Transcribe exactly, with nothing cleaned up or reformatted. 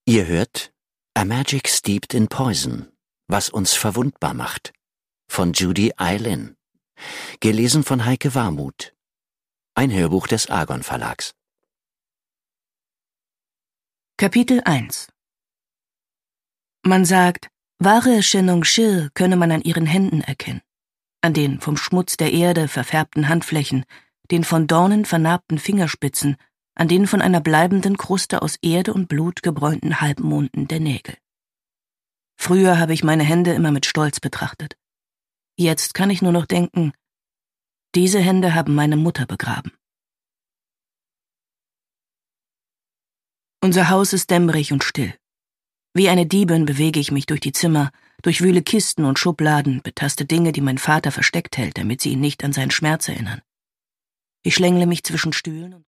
Ihr hört A Magic Steeped in Poison, was uns verwundbar macht, von Judy Aylin. Gelesen von Heike Warmuth. Ein Hörbuch des Argon Verlags. Kapitel eins. Man sagt, wahre Shenong-Shir könne man an ihren Händen erkennen, an den vom Schmutz der Erde verfärbten Handflächen, den von Dornen vernarbten Fingerspitzen, an den von einer bleibenden Kruste aus Erde und Blut gebräunten Halbmonden der Nägel. Früher habe ich meine Hände immer mit Stolz betrachtet. Jetzt kann ich nur noch denken, diese Hände haben meine Mutter begraben. Unser Haus ist dämmerig und still. Wie eine Diebin bewege ich mich durch die Zimmer, durchwühle Kisten und Schubladen, betaste Dinge, die mein Vater versteckt hält, damit sie ihn nicht an seinen Schmerz erinnern. Ich schlängle mich zwischen Stühlen und